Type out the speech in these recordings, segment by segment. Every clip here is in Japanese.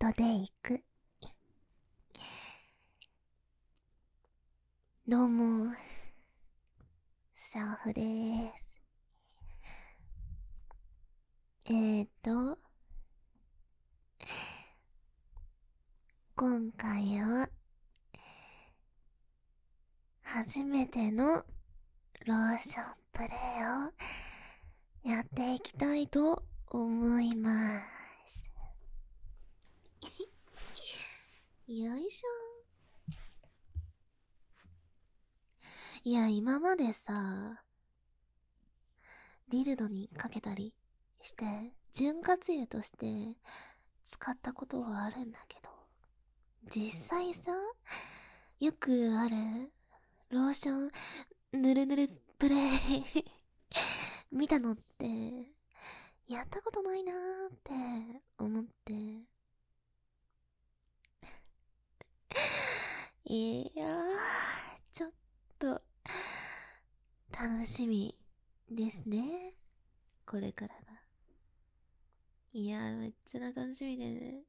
トで行く。どうも、シャーフでーす。今回は、初めてのローションプレイをやっていきたいと思います。よいしょ。いや、今までさ、ディルドにかけたりして、潤滑油として使ったことはあるんだけど、実際さ、よくあるローションぬるぬるプレイ見たのってやったことないなーって思って、いやーちょっと楽しみですね、これからが。いやーめっちゃ楽しみでね。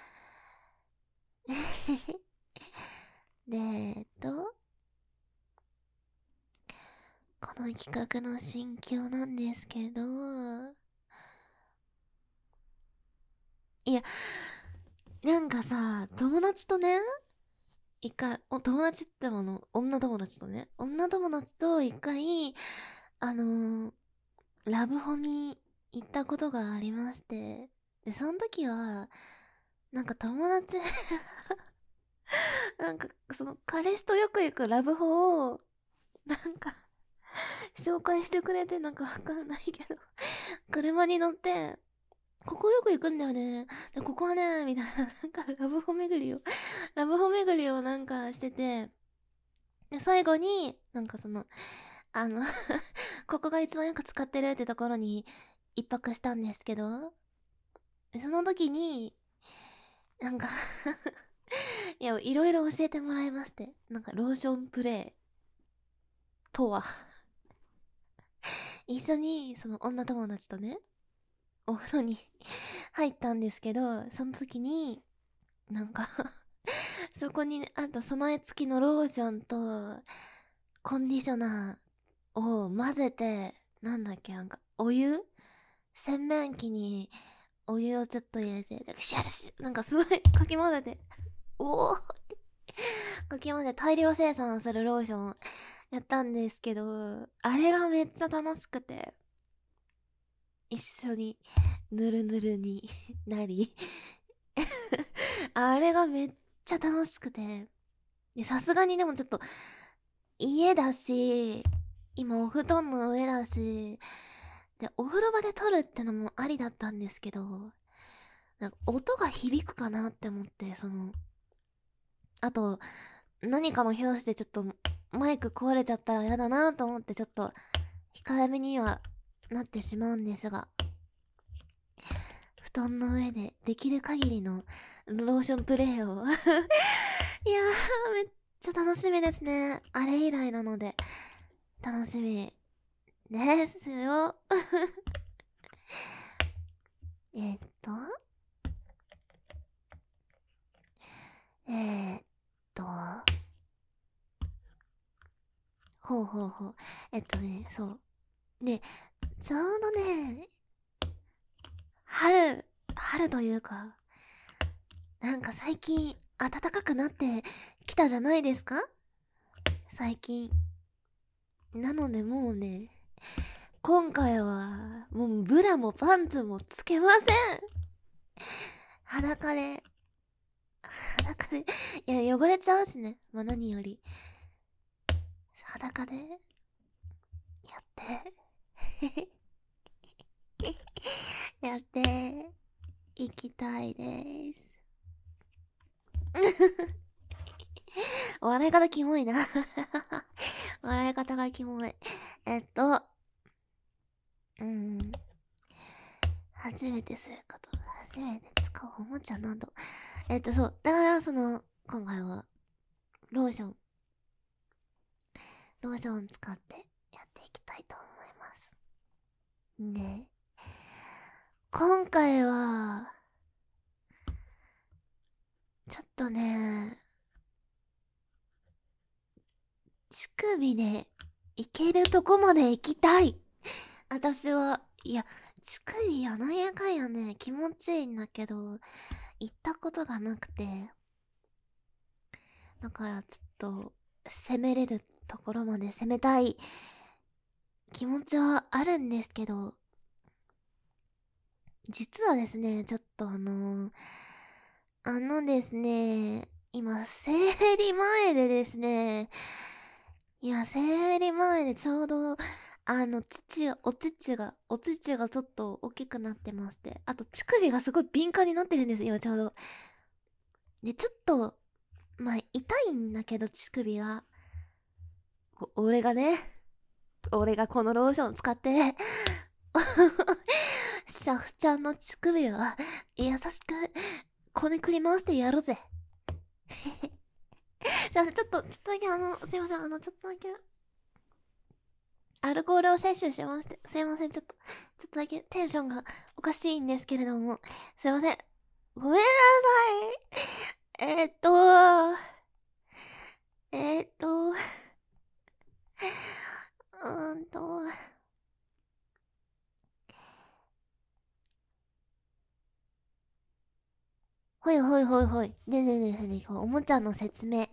でこの企画の心境なんですけど、いや、なんかさ、友達とね、友達ってもの、女友達とね、女友達と一回、あのーラブホに行ったことがありまして、で、その時は、なんか友達なんか、その彼氏とよく行くラブホを、なんか紹介してくれて、なんかわかんないけど車に乗って、ここよく行くんだよね。で、ここはね、みたいな、なんかラブホ巡りをなんかしてて、で、最後に、なんかその、あのここが一番よく使ってるってところに一泊したんですけど、その時に、なんかいや、いろいろ教えてもらいまして、なんかローションプレイとは一緒に、その女友達とね、お風呂に入ったんですけど、その時に、なんかそこにあと備え付きのローションと、コンディショナーを混ぜて、なんだっけ、なんか、洗面器にお湯をちょっと入れて、シャシャなんかすごいかき混ぜて、おおってかき混ぜて大量生産するローションやったんですけど、あれがめっちゃ楽しくて、一緒にぬるぬるになりあれがめっちゃ楽しくて、で、さすがにでもちょっと、家だし、今お布団の上だし、で、お風呂場で撮るってのもありだったんですけど、なんか音が響くかなって思って、あと、何かの拍子でちょっとマイク壊れちゃったら嫌だなと思ってちょっと控えめにはなってしまうんですが、布団の上でできる限りのローションプレイをいやー、めっちゃ楽しみですね。あれ以来なので、楽しみですよ。えっと、えーっと、ほうほうほう。そう。で、ちょうどね、春というか、なんか最近暖かくなってきたじゃないですか、最近。なのでもうね、今回はもうブラもパンツもつけません。裸で、裸で、いや汚れちゃうしね。まあ何より。裸で、やってやっていきたいです。笑い方キモいな笑い方がキモい。えっと、うん。初めてすること、初めて使うおもちゃなど。そう。だから、今回は、ローション、ローション使ってやっていきたいと思います。で、今回は、 ね、乳首で行けるとこまで行きたい。私は、いや、乳首やなんやかんやね、気持ちいいんだけど、行ったことがなくて、だからちょっと、攻めれるところまで攻めたい気持ちはあるんですけど、実はですね、ちょっとですね、今、生理前でですね、いや、生理前でちょうど、お乳がちょっと大きくなってまして、あと乳首がすごい敏感になってるんです、今ちょうど。で、ちょっと、まあ、痛いんだけど、乳首が。俺がこのローション使って、シャフちゃんの乳首を優しくこねくり回してやろうぜ。すいません、ちょっとだけすいません、ちょっとだけ、アルコールを摂取しまして、すいません、ちょっとだけテンションがおかしいんですけれども、すいません。ごめんなさい。えーっと、うーんと、ほいほいほいほい。ねえねえねえねえ、おもちゃの説明。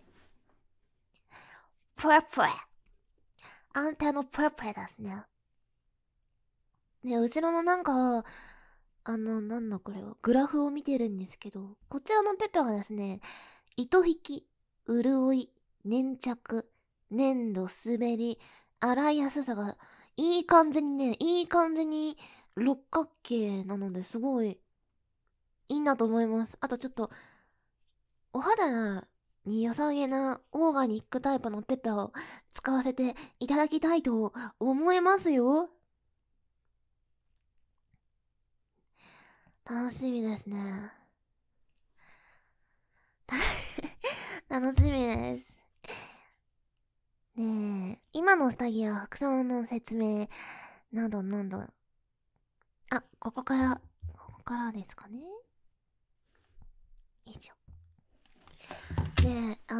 プレプレ。アンテナプレプレですね。ね、後ろのなんか、なんだこれは、グラフを見てるんですけど、こちらのペペはですね、糸引き、潤い、粘着、粘土、滑り、洗いやすさが、いい感じに六角形なのですごいいいなと思います。あとちょっと、お肌に良さげなオーガニックタイプのペペを使わせていただきたいと思いますよ。楽しみですね。楽しみです。ねえ、今の下着や服装の説明などなど、あ、ここからですかね。よいしょ。ねえ、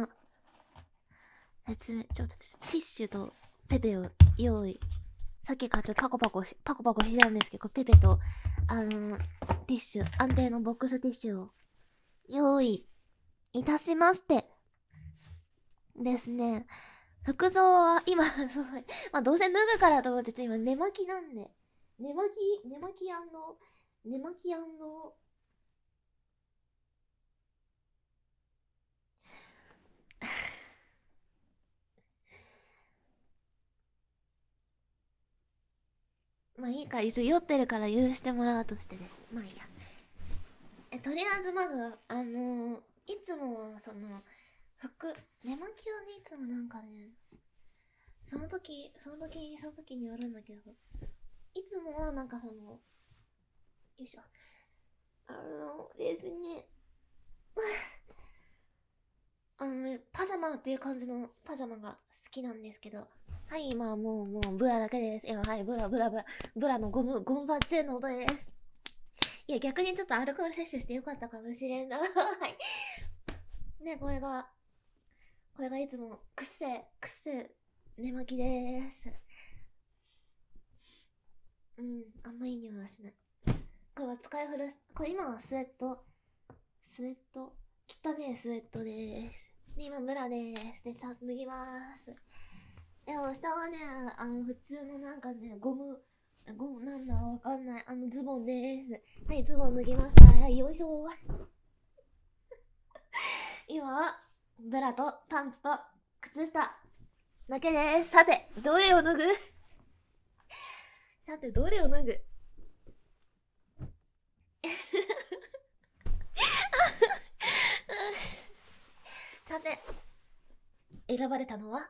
説明、ちょっとティッシュとペペを用意。さっきからちょっとパコパコしてたんですけど、ペペと、ティッシュ、安定のボックスティッシュを用意いたしまして、ですね、服装は今、まあどうせ脱ぐからと思って今寝巻きなんで、寝巻き寝巻きまあいいか、一応酔ってるから許してもらうとしてですね。まあいいや。とりあえずまず、いつもは服、寝巻きはね、いつもなんかね、その時によるんだけど、いつもはなんかよいしょ。ですね、パジャマっていう感じのパジャマが好きなんですけど、はい、まあもう、ブラだけです。いや、はい、ブラのゴムバッチェの音です。いや、逆にちょっとアルコール摂取してよかったかもしれんな。はい。ね、これがいつも、くせ、寝巻きです。うん、あんまいい匂いはしない。これは使い古す。これ今はスウェット、汚ねえスウェットです。で、今ブラです。で、さ、脱ぎます。でも下はね、普通のなんかね、ゴムなんだわかんない。ズボンです。はい、ズボン脱ぎました。はい、よいしょ。今は、ブラとパンツと靴下だけです。さて、どれを脱ぐさて、どれを脱ぐさて、選ばれたのは、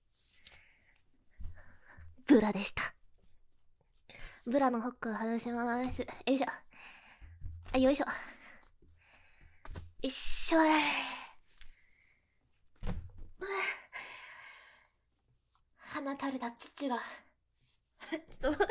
ブラでした。ブラのホックを外します。よいしょ。あ、よいしょ。一緒放たれた父がちょっと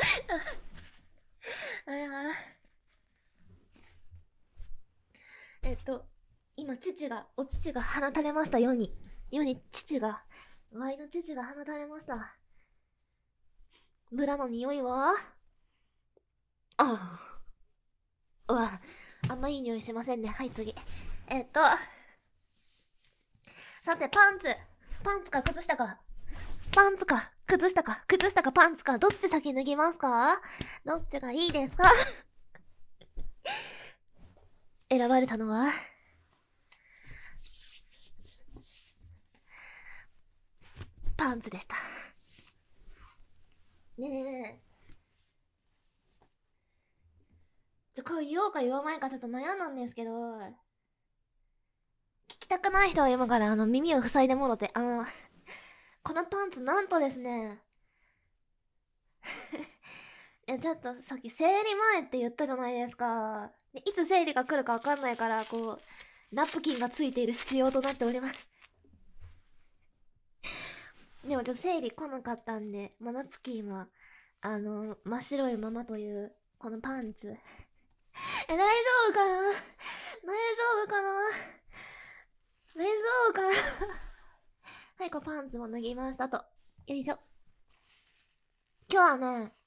あやえっと今、お乳が放たれました、世に。世にワイの乳が放たれました。ブラの匂いはあうわ、あんまいい匂いしませんね。はい、次。さて、パンツか靴下か。パンツか、靴下か、靴下かパンツか、どっち先脱ぎますか？どっちがいいですか？選ばれたのは、パンツでした。ねえ。これ言おうか言わないかちょっと悩んだんですけど、聞きたくない人は読むから、耳を塞いでもろて、このパンツなんとですね、ちょっとさっき生理前って言ったじゃないですか。でいつ生理が来るかわかんないから、こう、ナプキンがついている仕様となっております。でもちょっと生理来なかったんで、ナプキンは、真っ白いままという、このパンツ。大丈夫かな？大丈夫かな？大丈夫かな？はい、こうパンツも脱ぎましたと。よいしょ。今日はね、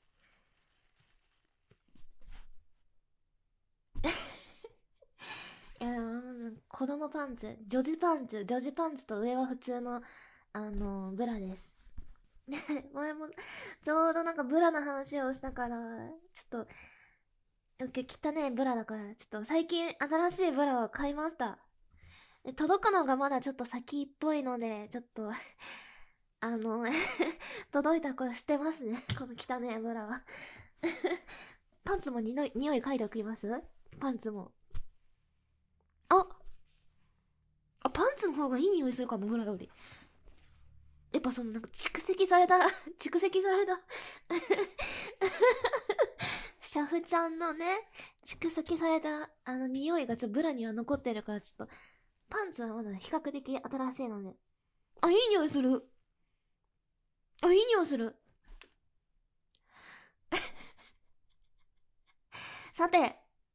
子供パンツ、女児パンツと上は普通の、ブラです。ね、前も、ちょうどなんかブラの話をしたから、ちょっと、汚ねブラだから、ちょっと最近新しいブラを買いました。届くのがまだちょっと先っぽいので、ちょっとあの届いたら捨てますね。この汚ねブラは。パンツも匂い嗅いでおきます？パンツも。あパンツの方がいい匂いするかも、ブラより。やっぱそのなんか蓄積されたシャフちゃんのね、蓄積された匂いがブラには残ってるから、ちょっと、パンツはまだ比較的新しいので。いい匂いする。いい匂いする。さて、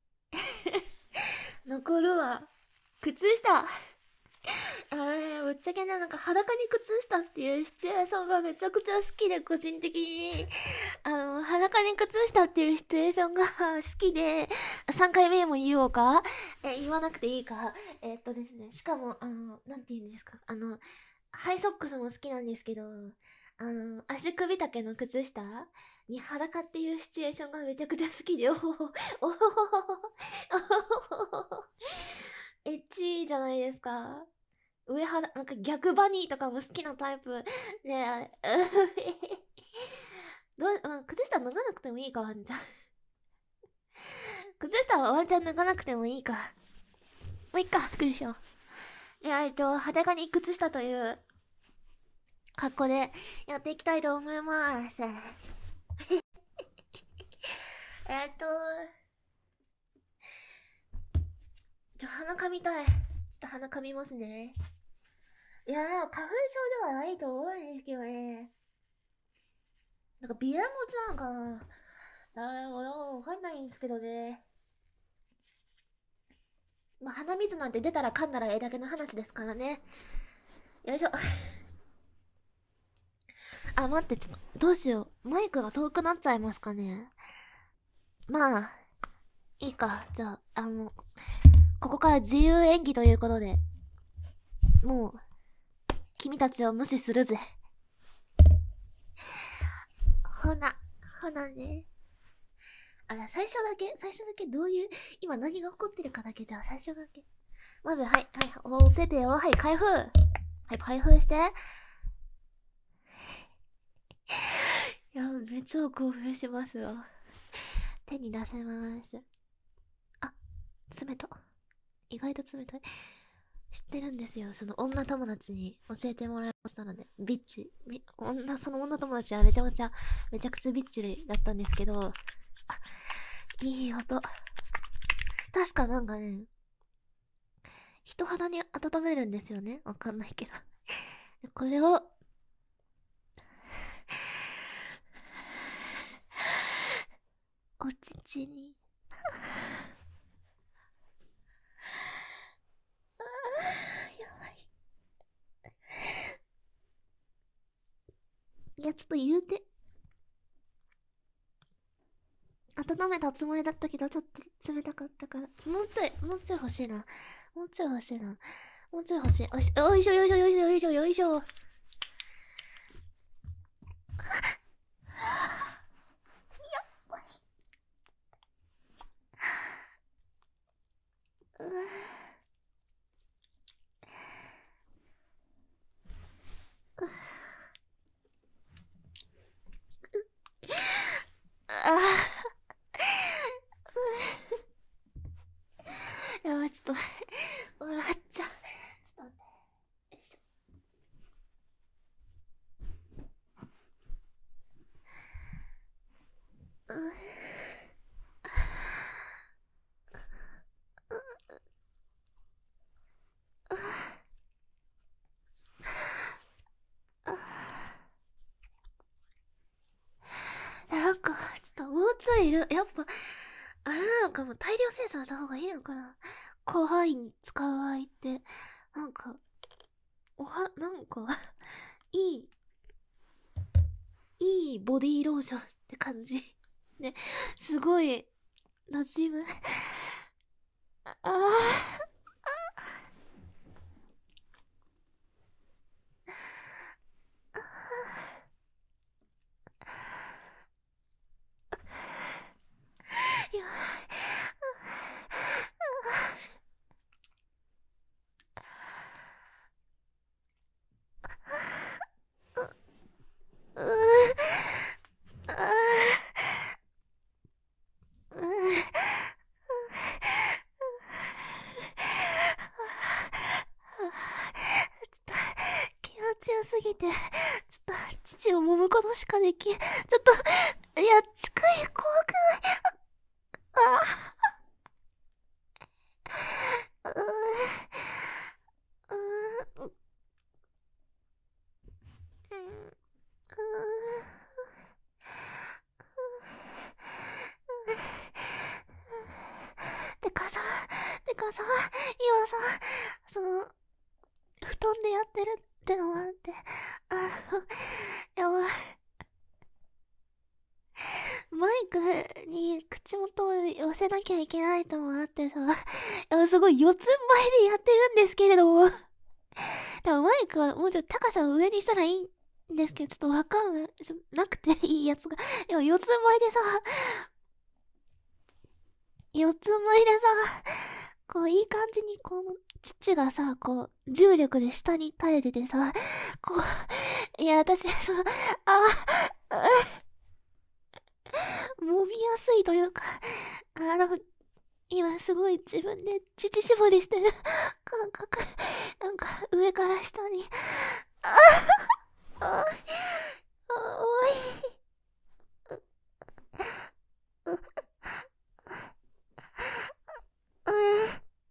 残るは、靴下。ぶっちゃけね、なんか裸に靴下っていうシチュエーションがめちゃくちゃ好きで、個人的に。裸に靴下っていうシチュエーションが好きで、3回目も言おうか言わなくていいかですね、しかも、なんて言うんですか、ハイソックスも好きなんですけど、足首丈の靴下に裸っていうシチュエーションがめちゃくちゃ好きで、おほほ、おほほほ、おほほほ、エッチじゃないですか。なんか逆バニーとかも好きなタイプ。ねえ、靴下脱がなくてもいいか、ワンちゃん。靴下はワンちゃん脱がなくてもいいか。もういっか、クッション。裸に靴下という格好でやっていきたいと思います。鼻かみたい。ちょっと鼻かみますね。いや花粉症ではないと思うんですけどね。なんか鼻炎持ちなのかな。わかんないんですけどね。鼻水なんて出たら噛んだらええだけの話ですからね。よいしょ。待って、ちょっと、どうしよう。マイクが遠くなっちゃいますかね。まあ、いいか。じゃあ、ここから自由演技ということで、もう、君たちを無視するぜ。ほなね。最初だけどういう、今何が起こってるかだけ、じゃあ最初だけ。まず、はい、お手手を、はい、開封。はい、開封して。いや、めっちゃ興奮しますわ。手に出せます。冷た。意外と冷たい。知ってるんですよ。その女友達に教えてもらいましたので、ビッチ。その女友達はめちゃくちゃビッチだったんですけど、いい音。確かなんかね、人肌に温めるんですよね。わかんないけど。これを、お乳に。 ちょっと言うて。温めたつもりだったけど、ちょっと冷たかったから。もうちょい欲しいな。もうちょい欲しいな。もうちょい欲しい。よいしょよいしょよいしょよいしょよいしょ。やばい、ちょっと笑っちゃう。ちょっと待って。よいしょ。なんか、ちょっともうちょいやっぱ、あれなのかも、大量生産した方がいいのかな。広範囲に使う場合って、なんか、なんかいい、いいボディーローションって感じ。ね、すごい、馴染む。ああ。いや、ちょっと気持ちよすぎて、ちょっと父を揉むことしかできん。ちょっと、いや、近い、怖くない。うーん、うーん、てかさ、今さ、その、布団でやってるってのもあって、やばい。マイクに口元を寄せなきゃいけないともあってさ、すごい四つん這いでやってるんですけれども、多分マイクはもうちょっと高さを上にしたらいいんですけど、ちょっとわかんない。なくていいやつが。今四つん這いでさ、四つん這いでさ、こういい感じにこの土がさ、こう重力で下に垂れててさ、こう、いや私、揉みやすいというか、今すごい自分で乳搾りしてる感覚。なんか上から下に。あ、おい。うん、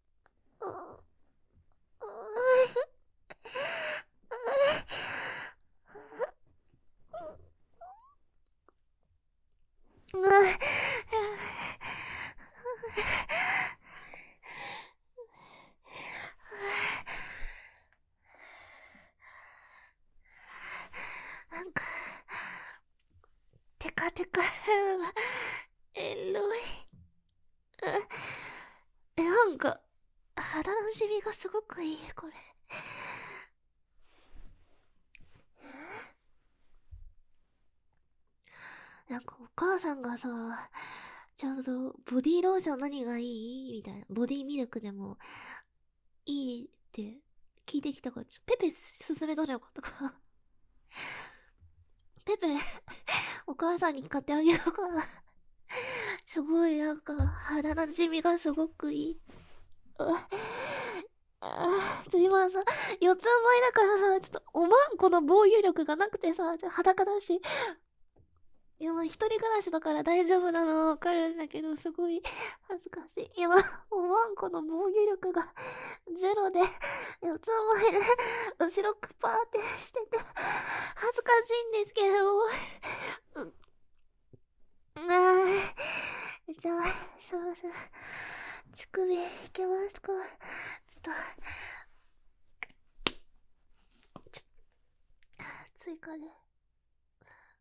なんか、テカテカ、エロい。なんか、肌の染みがすごくいい、これ。なんかお母さんがさ、ちょうどボディーローション何がいいみたいな。ボディーミルクでもいいって聞いてきたから、ペペ勧めたらよかったかな。ペペ、お母さんに買ってあげようかな。すごいなんか肌なじみがすごくいい。今さ、四つん這いだからさ、ちょっとおまんこの防御力がなくてさ、裸だし。いや、まあ一人暮らしだから大丈夫なのはわかるんだけど、すごい恥ずかしい。今、おまんこの防御力がゼロで、四つん這いで、後ろくぱーってしてて、恥ずかしいんですけど、じゃあ、そろそろ、乳首いけますか。ちょっと、追加で。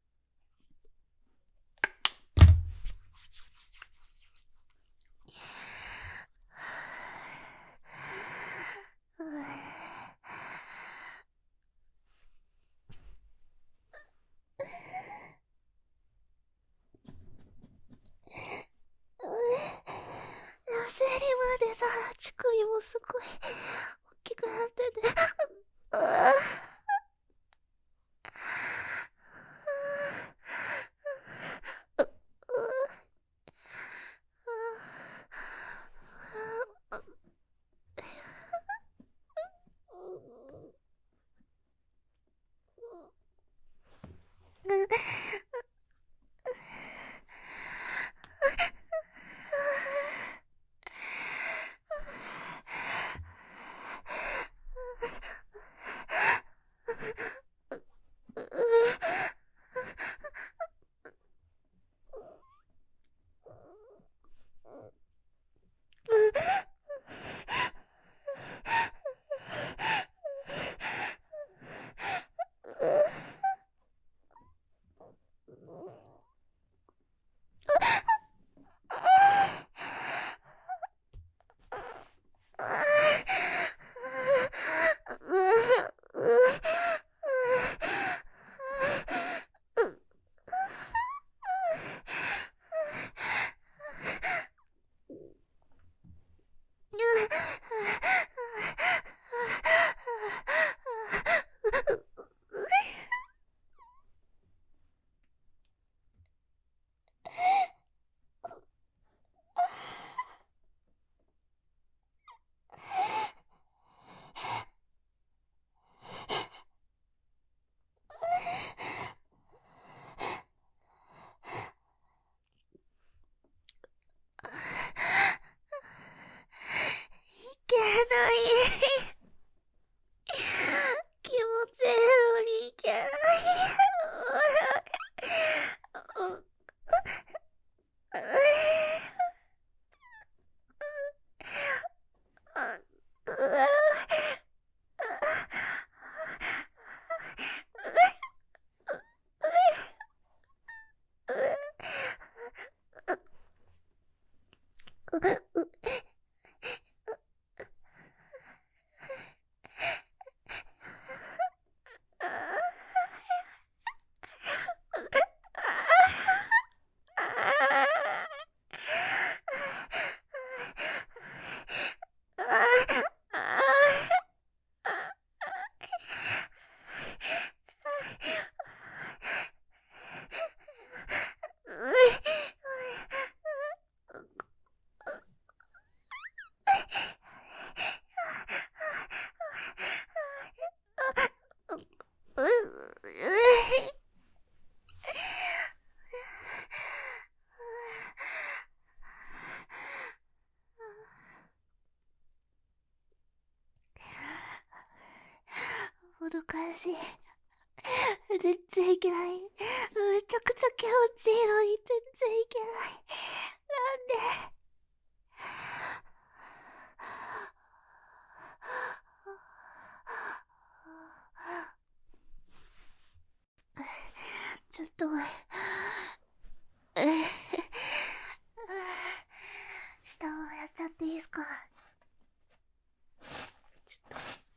もどかしい。全然いけない。めちゃくちゃ気持ちいいのに全然いけない。なんで。ちょっと下をやっちゃっていいですか？ちょっ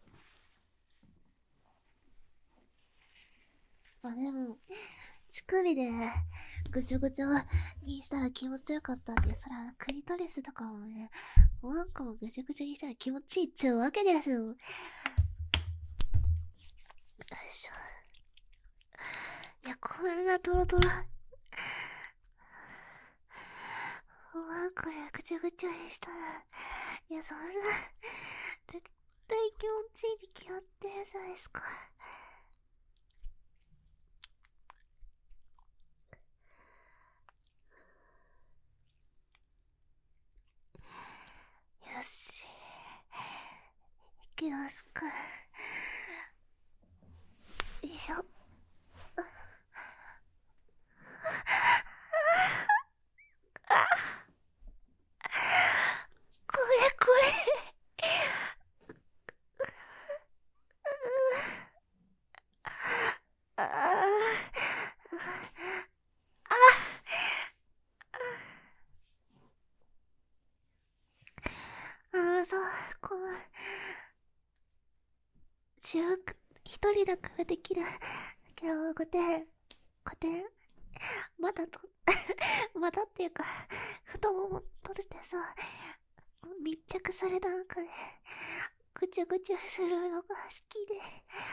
と。でも、乳首でぐちょぐちょにしたら気持ちよかったんで、それはクリトリスとかもね、ワンコもぐちょぐちょにしたら気持ちいいっちゅうわけですよ。よいしょ。いや、こんなトロトロ。ワンコでぐちょぐちょにしたら、いや、そんな、絶対気持ちいいに決まってるじゃないですか。よし。いきますか。よいしょ。これこれ。あそう、この、一人だからできる。けど、5点、まだと、まだっていうか、太もも閉じてさ、密着された中で、ぐちゅぐちゅするのが好きで。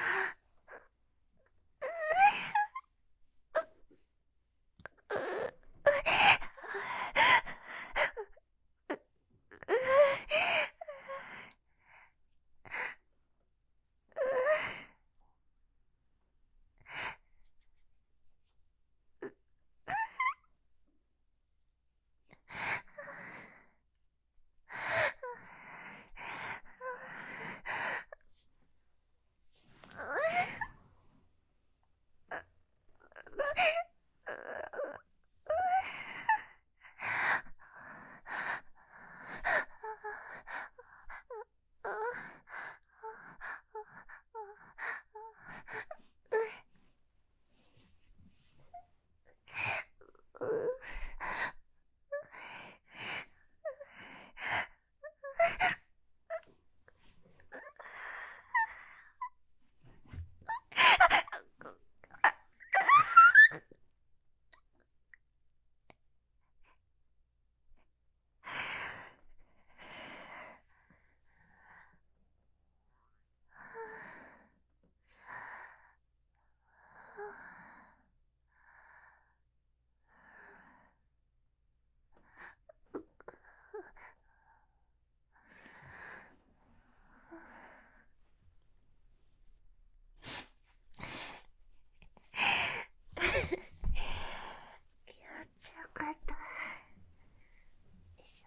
気持ちよかった。よいしょ。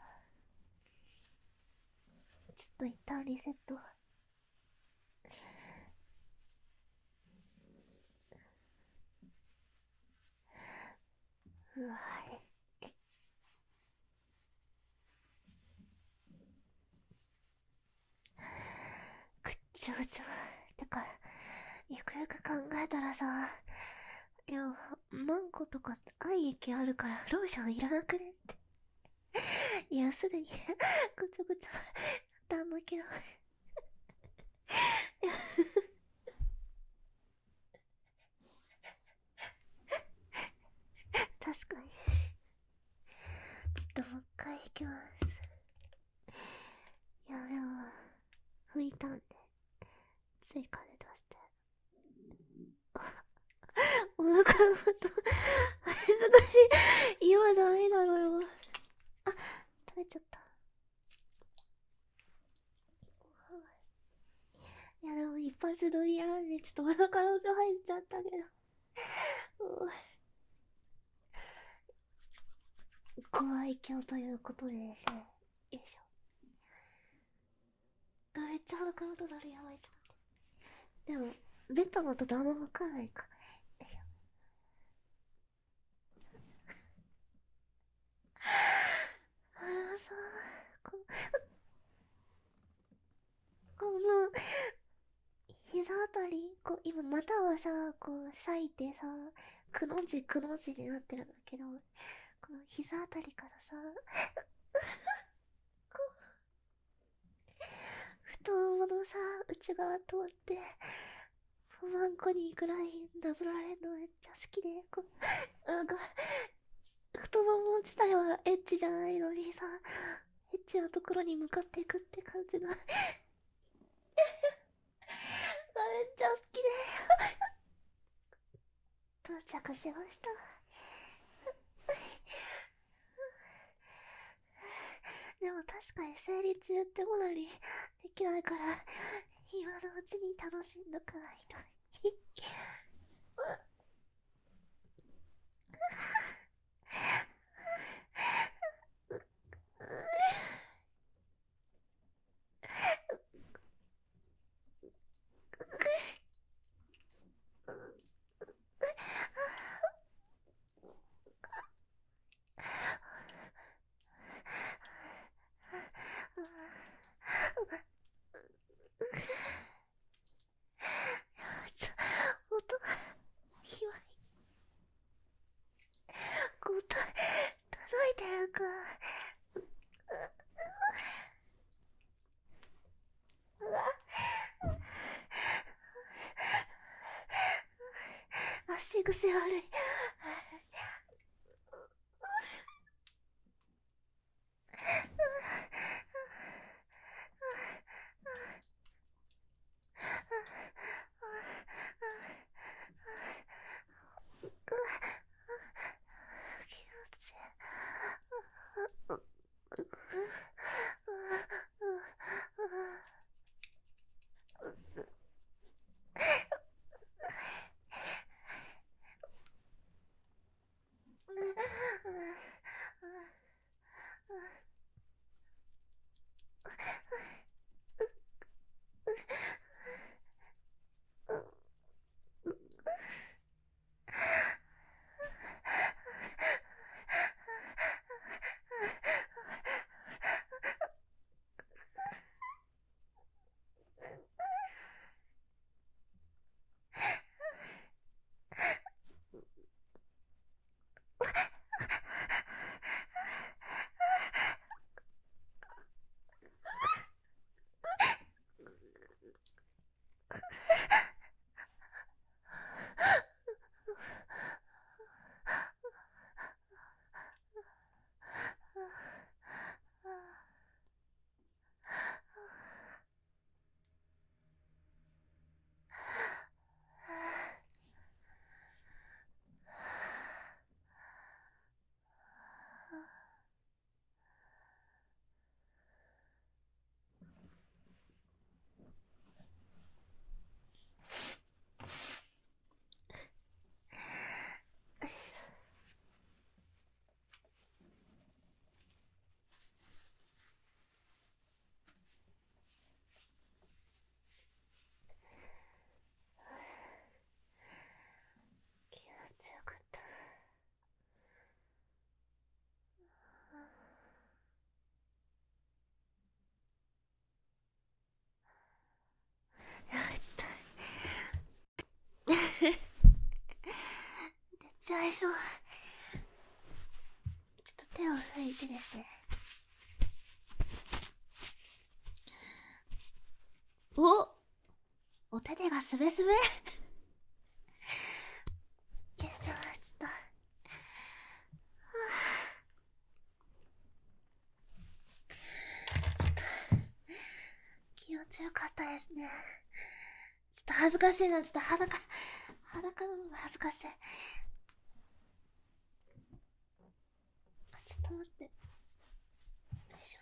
ちょっと一旦リセット。うわぐっちゃぐちゃ。てか、よくよく考えたらさ、いや、マンコとか愛液あるからローションいらなくねって。 いや、すでにぐちょぐちょなったんだけど確かに。ちょっともう一回弾きます。いや、でも、拭いたんで、追加で出して。お腹の音、恥ずかしい。今じゃないだろうよ。あ、食べちゃった。いや、でも一発撮りやんで、ちょっとお腹の音入っちゃったけど。ご愛嬌ということでですね。よいしょ。めっちゃお腹の音鳴る。やばい、ちょっと待って。でも、ベッドの音とあんま分かんないか。よいしょ。ああ、さあ、この、膝あたり、こう、今股はさ、こう、裂いてさ、くの字くの字になってるんだけど、この膝あたりからさ、こう、太もものさ、内側通って、ワンコにぐらいなぞられるのめっちゃ好きで、こう、なんか、太もも自体はエッチじゃないのにさ、エッチなところに向かっていくって感じのめっちゃ好きで到着しました。でも確かに生理中ってものにできないから、今のうちに楽しんどかないと。音がひわい。こう届いてるか。足癖悪い。気持ちいい。気持ちよかった。やばい、ちょっと出ちゃいそう。ちょっと手を拭いてですね。 お手手がすべすべよいしょ、ちょっと。ちょっと、気持ちよかったですね。ちょっと恥ずかしいな、ちょっと裸なのが恥ずかしい。ちょっと待って。よいしょ。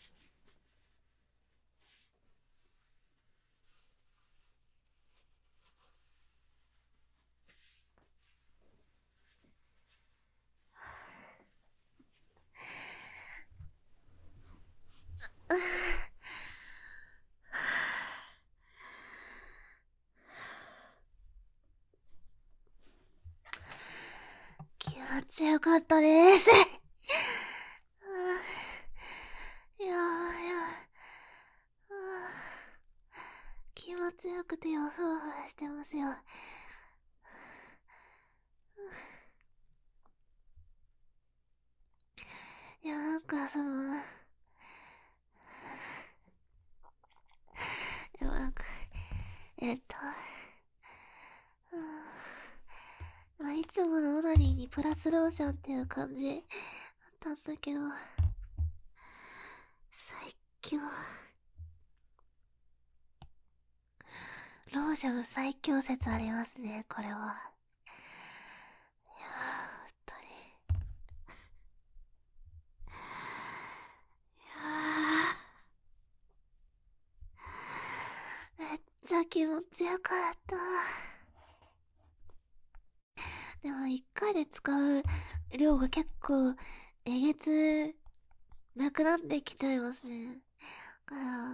気持ちよかったです。いや気持ちよくてよ、ふわふわしてますよ。いや、なんかいや、なんか、まあ、いつものオナニーにプラスローションっていう感じだったんだけど、最強。ローション最強説ありますね、これは。いやー、本当に。いやー、めっちゃ気持ちよかった。でも一回で使う量が結構えげつなくなってきちゃいますね。だから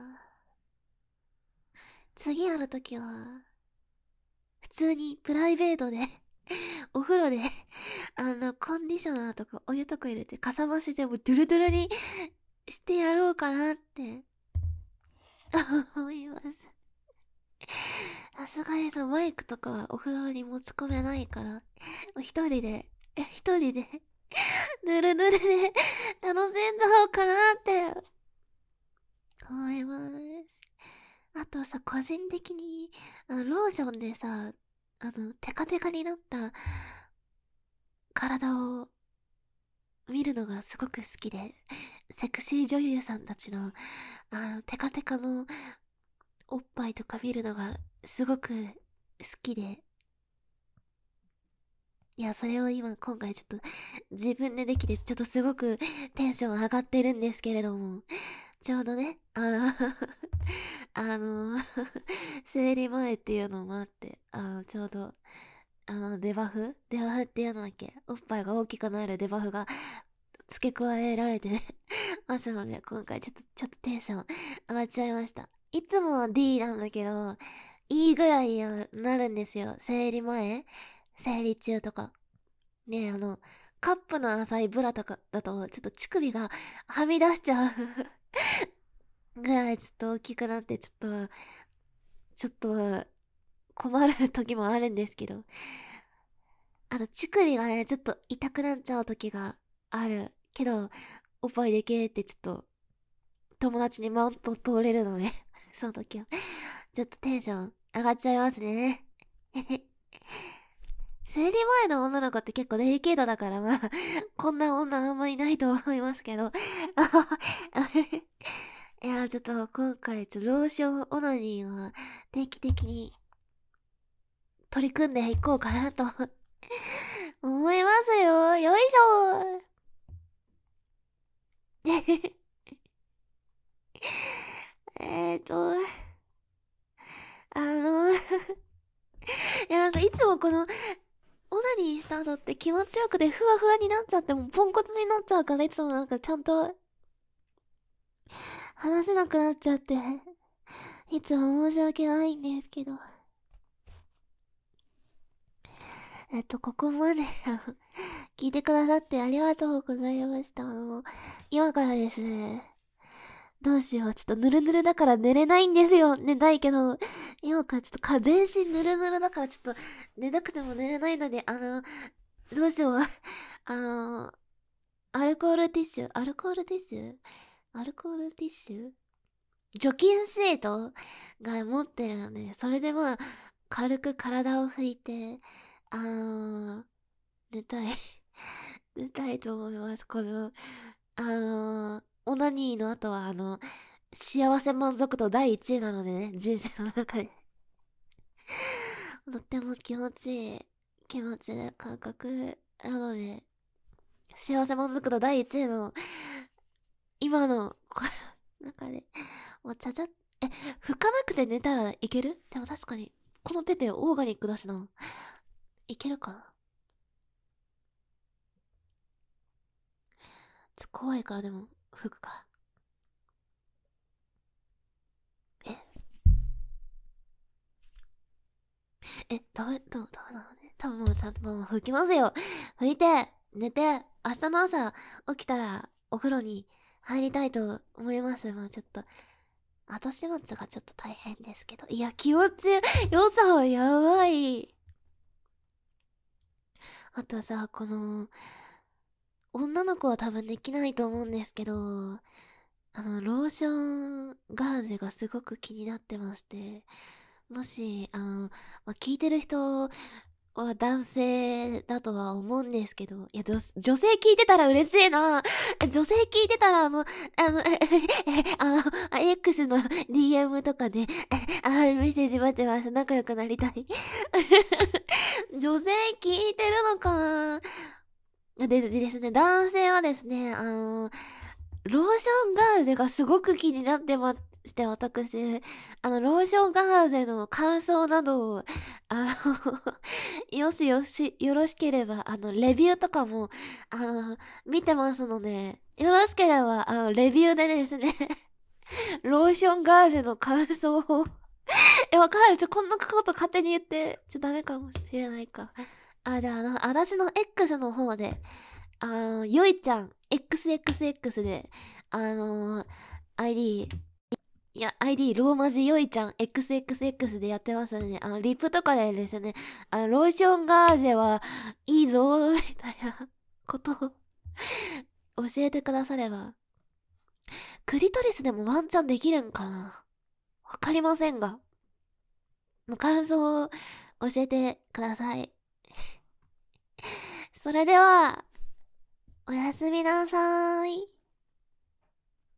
次やるときは普通にプライベートでお風呂でコンディショナーとかお湯とか入れてかさ増しでもドゥルドゥルにしてやろうかなって思います。さすがにマイクとかはお風呂に持ち込めないから一人でぬるぬるで楽しんじゃおうかなって思います。あとさ、個人的に、ローションでさ、テカテカになった体を見るのがすごく好きで、セクシー女優さんたちの、テカテカのおっぱいとか見るのがすごく好きで、いや、それを今回ちょっと自分でできて、ちょっとすごくテンション上がってるんですけれども、ちょうどね、あの、生理前っていうのもあって、ちょうど、デバフっていうのだっけ、おっぱいが大きくなるデバフが付け加えられてねますので、今回ちょっとテンション上がっちゃいました。いつもは D なんだけど、E ぐらいになるんですよ。生理前、生理中とか。ねえ、カップの浅いブラとかだと、ちょっと乳首がはみ出しちゃうぐらいちょっと大きくなって、ちょっと困る時もあるんですけど、あと乳首がね、ちょっと痛くなっちゃう時がある。けど、おっぱいでけーってちょっと友達にマウント通れるのでその時は。ちょっとテンション上がっちゃいますね。生理前の女の子って結構デリケートだからまあ、こんな女あんまいないと思いますけどいや、ちょっと今回ローションオナニーは定期的に取り組んでいこうかなと思いますよ。よいしょえーと、いやなんかいつもこの、オナニーした後って気持ちよくてふわふわになっちゃってもうポンコツになっちゃうからいつもなんかちゃんと話せなくなっちゃって、いつも申し訳ないんですけど。ここまで聞いてくださってありがとうございました。今からですね、どうしよう。ちょっとぬるぬるだから寝れないんですよ。寝たいけど。今からちょっと全身ぬるぬるだからちょっと寝なくても寝れないので、どうしよう。あの、アルコールティッシュアルコールティッシュ除菌シートが持ってるので、それでまあ、軽く体を拭いて、寝たい。寝たいと思います。オナニーの後は幸せ満足度第一位なのでね、人生の中で。とっても気持ちいい、気持ちいい感覚なので、幸せ満足度第一位の、今の、中で、もうちゃちゃ、拭かなくて寝たらいける？でも確かに、このペペオーガニックだしな。いけるかな？怖いからでも、拭くか。えダメなのね。多分もうちゃんともう拭きますよ。拭いて、寝て、明日の朝起きたらお風呂に入りたいと思います。まあちょっと、後始末がちょっと大変ですけど。いや、気持ちよさはやばい。あとさ、女の子は多分できないと思うんですけど、ローションガーゼがすごく気になってまして、もし、聞いてる人は男性だとは思うんですけど、いや、女性聞いてたら嬉しいな。女性聞いてたら、X の DM とかで、メッセージ待ってます。仲良くなりたい。女性聞いてるのかな。でですね、男性はですね、ローションガーゼがすごく気になってまして、私、ローションガーゼの感想などを、よろしければ、レビューとかも、見てますので、よろしければ、レビューでですね、ローションガーゼの感想をわかる？こんなこと勝手に言って、ダメかもしれないか。じゃあ、私の X の方で、よいちゃん、XXX で、あの ID、ローマ字よいちゃん XXX でやってますので、リップとかでですね、ローションガーゼはいいぞ、みたいなことを教えてくだされば。クリトリスでもワンチャンできるんかな？わかりませんが。もう感想を教えてください。それでは、おやすみなさーい。